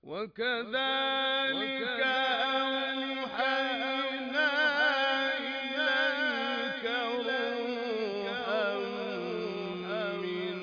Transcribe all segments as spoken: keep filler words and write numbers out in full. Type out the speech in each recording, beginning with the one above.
وكذلك أوحينا إليك روحا من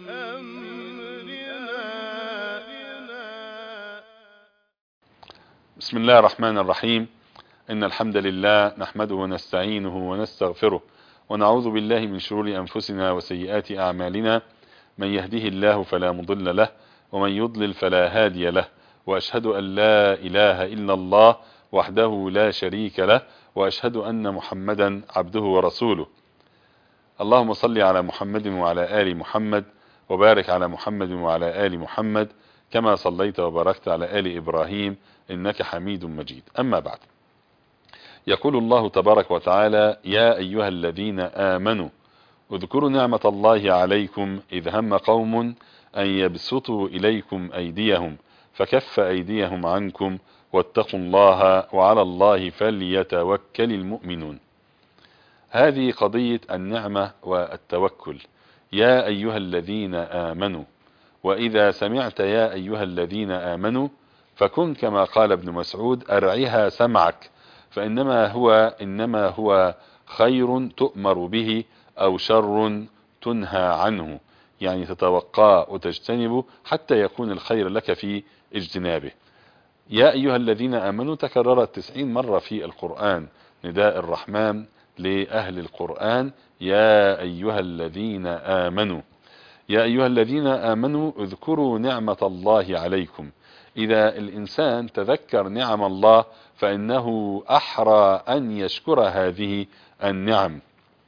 أمرنا. بسم الله الرحمن الرحيم. إن الحمد لله نحمده ونستعينه ونستغفره ونعوذ بالله من شرور أنفسنا وسيئات أعمالنا. من يهده الله فلا مضل له ومن يضلل فلا هادي له، وأشهد أن لا إله إلا الله وحده لا شريك له، وأشهد أن محمدا عبده ورسوله. اللهم صل على محمد وعلى آل محمد، وبارك على محمد وعلى آل محمد كما صليت وباركت على آل إبراهيم إنك حميد مجيد. أما بعد، يقول الله تبارك وتعالى: يا أيها الذين آمنوا اذكروا نعمة الله عليكم إذ هم قوم أن يبسطوا إليكم أيديهم فكف أيديهم عنكم واتقوا الله وعلى الله فليتوكل المؤمنون. هذه قضية النعمة والتوكل. يا أيها الذين آمنوا، وإذا سمعت يا أيها الذين آمنوا فكن كما قال ابن مسعود: أرعها سمعك، فإنما هو إنما هو خير تؤمر به أو شر تنهى عنه، يعني تتوقاه وتجتنبه حتى يكون الخير لك في اجتنابه. يا أيها الذين آمنوا تكررت تسعين مرة في القرآن، نداء الرحمن لأهل القرآن: يا أيها الذين آمنوا. يا أيها الذين آمنوا اذكروا نعمة الله عليكم. إذا الإنسان تذكر نعم الله فإنه أحرى أن يشكر هذه النعم.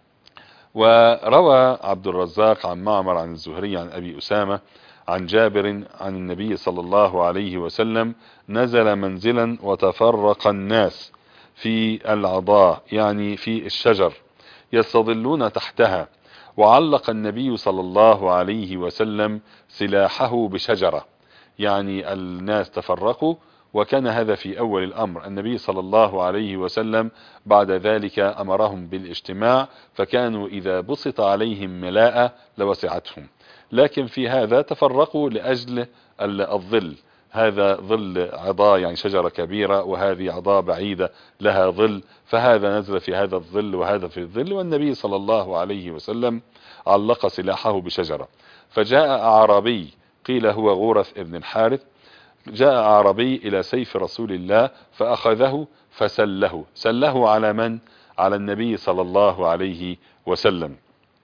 وروى عبد الرزاق عن معمر عن الزهري عن أبي أسامة عن جابر عن النبي صلى الله عليه وسلم: نزل منزلا وتفرق الناس في العضاء، يعني في الشجر، يستظلون تحتها، وعلق النبي صلى الله عليه وسلم سلاحه بشجرة، يعني الناس تفرقوا، وكان هذا في أول الأمر. النبي صلى الله عليه وسلم بعد ذلك أمرهم بالاجتماع، فكانوا إذا بسط عليهم ملاءة لوسعتهم، لكن في هذا تفرقوا لأجل الظل. هذا ظل عضاء يعني شجرة كبيرة، وهذه عضاء بعيدة لها ظل، فهذا نزل في هذا الظل وهذا في الظل، والنبي صلى الله عليه وسلم علق سلاحه بشجرة. فجاء أعرابي قيل هو غورث ابن الحارث، جاء أعرابي إلى سيف رسول الله فأخذه فسله. سله على من؟ على النبي صلى الله عليه وسلم.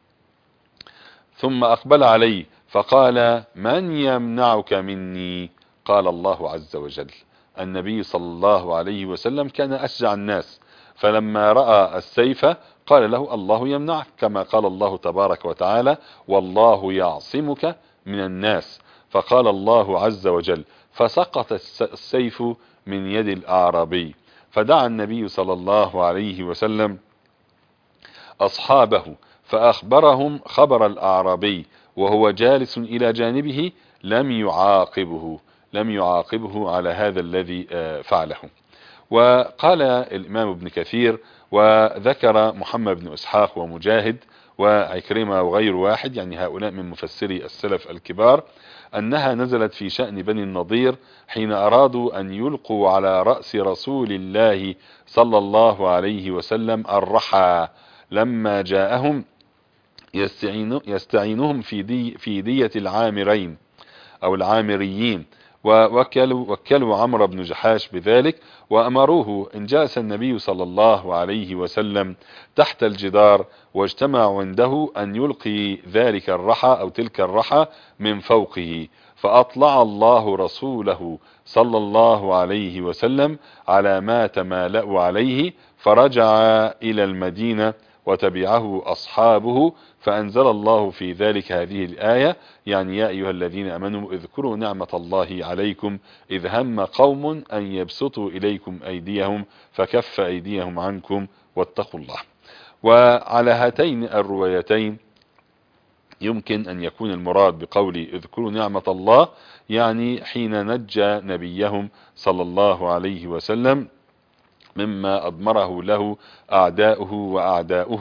ثم أقبل عليه فقال: من يمنعك مني؟ قال: الله عز وجل. النبي صلى الله عليه وسلم كان أشجع الناس، فلما رأى السيف قال له: الله يمنعك، كما قال الله تبارك وتعالى: والله يعصمك من الناس. فقال الله عز وجل: فسقط السيف من يد الأعرابي. فدعا النبي صلى الله عليه وسلم أصحابه فأخبرهم خبر الأعرابي وهو جالس إلى جانبه، لم يعاقبه لم يعاقبه على هذا الذي فعله. وقال الإمام ابن كثير وذكر محمد بن إسحاق ومجاهد وعكرمة وغير واحد، يعني هؤلاء من مفسري السلف الكبار، أنها نزلت في شأن بني النضير حين أرادوا أن يلقوا على رأس رسول الله صلى الله عليه وسلم الرحى، لما جاءهم يستعين يستعينهم في دي في دية العامرين أو العامريين، ووكلوا وكلوا عمرو بن جحاش بذلك، وأمروه إن جلس النبي صلى الله عليه وسلم تحت الجدار واجتمعوا عنده أن يلقي ذلك الرحى أو تلك الرحى من فوقه. فأطلع الله رسوله صلى الله عليه وسلم على ما تمالأوا عليه، فرجع إلى المدينة وتبعه أصحابه، فأنزل الله في ذلك هذه الآية، يعني يا أيها الذين آمنوا اذكروا نعمة الله عليكم إذ هم قوم أن يبسطوا إليكم أيديهم فكف أيديهم عنكم واتقوا الله. وعلى هاتين الروايتين يمكن أن يكون المراد بقول اذكروا نعمة الله يعني حين نجى نبيهم صلى الله عليه وسلم مما أضمره له أعداؤه وأعداؤهم،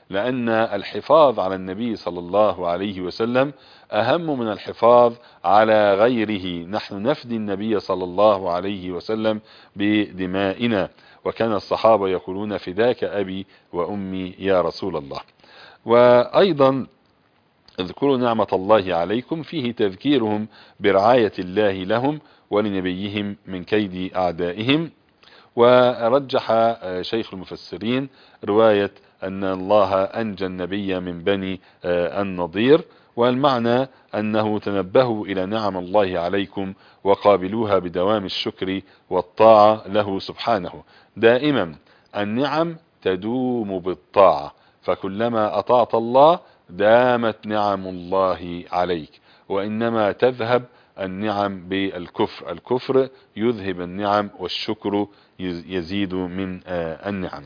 لأن الحفاظ على النبي صلى الله عليه وسلم أهم من الحفاظ على غيره. نحن نفدي النبي صلى الله عليه وسلم بدمائنا، وكان الصحابة يقولون فداك أبي وأمي يا رسول الله. وأيضا اذكروا نعمة الله عليكم، فيه تذكيرهم برعاية الله لهم ولنبيهم من كيد أعدائهم. ورجح شيخ المفسرين رواية أن الله أنجى النبي من بني النضير، والمعنى أنه تنبهوا إلى نعم الله عليكم وقابلوها بدوام الشكر والطاعة له سبحانه. دائما النعم تدوم بالطاعة، فكلما أطعت الله دامت نعم الله عليك، وإنما تذهب النعم بالكفر، الكفر يذهب النعم والشكر يزيد من النعم.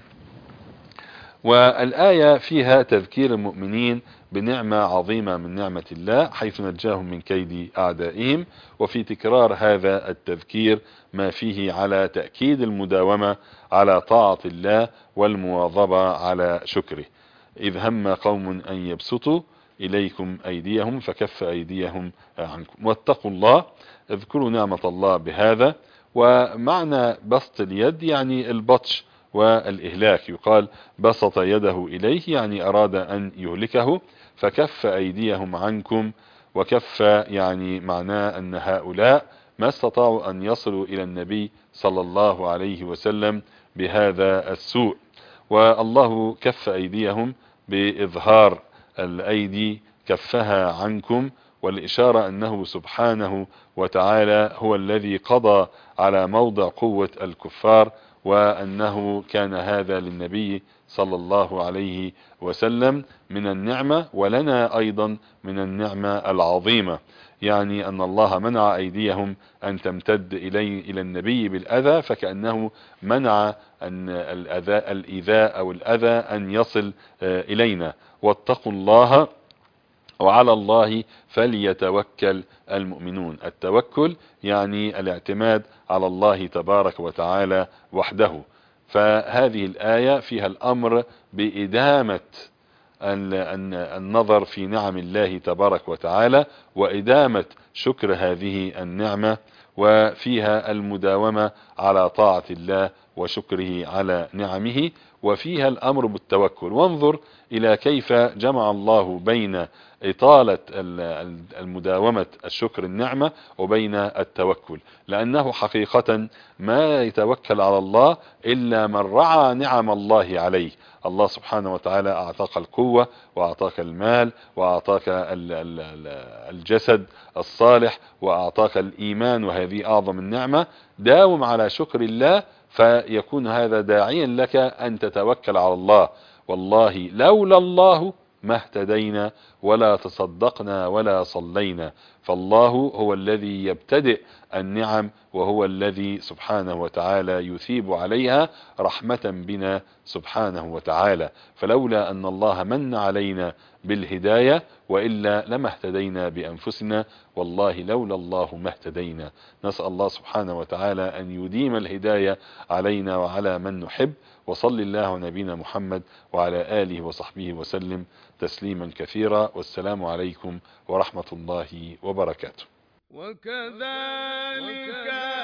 والآية فيها تذكير المؤمنين بنعمة عظيمة من نعمة الله حيث نجاهم من كيد أعدائهم، وفي تكرار هذا التذكير ما فيه على تأكيد المداومة على طاعة الله والمواظبة على شكره. إذ هم قوم أن يبسطوا إليكم أيديهم فكف أيديهم عنكم واتقوا الله. اذكروا نعمة الله بهذا. ومعنى بسط اليد يعني البطش والإهلاك، يقال بسط يده إليه يعني أراد أن يهلكه، فكف أيديهم عنكم، وكف يعني معناه أن هؤلاء ما استطاعوا أن يصلوا إلى النبي صلى الله عليه وسلم بهذا السوء، والله كف أيديهم بإظهار الأيدي كفها عنكم، والإشارة أنه سبحانه وتعالى هو الذي قضى على موضع قوة الكفار، وأنه كان هذا للنبي صلى الله عليه وسلم من النعمة، ولنا أيضا من النعمة العظيمة، يعني أن الله منع أيديهم أن تمتد إلي إلى النبي بالأذى، فكأنه منع أن الأذى الإيذاء أو الأذى أن يصل إلينا. واتقوا الله وعلى الله فليتوكل المؤمنون. التوكل يعني الاعتماد على الله تبارك وتعالى وحده. فهذه الآية فيها الأمر بإدامة النظر في نعم الله تبارك وتعالى وإدامة شكر هذه النعمة، وفيها المداومة على طاعة الله وشكره على نعمه، وفيها الأمر بالتوكل. وانظر إلى كيف جمع الله بين إطالة المداومة الشكر النعمة وبين التوكل، لأنه حقيقة ما يتوكل على الله إلا من رعى نعم الله عليه. الله سبحانه وتعالى أعطاك القوة وأعطاك المال وأعطاك الجسد الصالح وأعطاك الإيمان، وهذه أعظم النعمة. داوم على شكر الله فيكون هذا داعيا لك أن تتوكل على الله. والله لولا الله ما اهتدينا ولا تصدقنا ولا صلينا. فالله هو الذي يبتدئ النعم، وهو الذي سبحانه وتعالى يثيب عليها رحمة بنا سبحانه وتعالى. فلولا أن الله من علينا بالهداية وإلا لما اهتدينا بأنفسنا، والله لولا الله ما اهتدينا. نسأل الله سبحانه وتعالى أن يديم الهداية علينا وعلى من نحب. وصل الله نبينا محمد وعلى آله وصحبه وسلم تسليما كثيرا، والسلام عليكم ورحمة الله وبركاته. وكذلك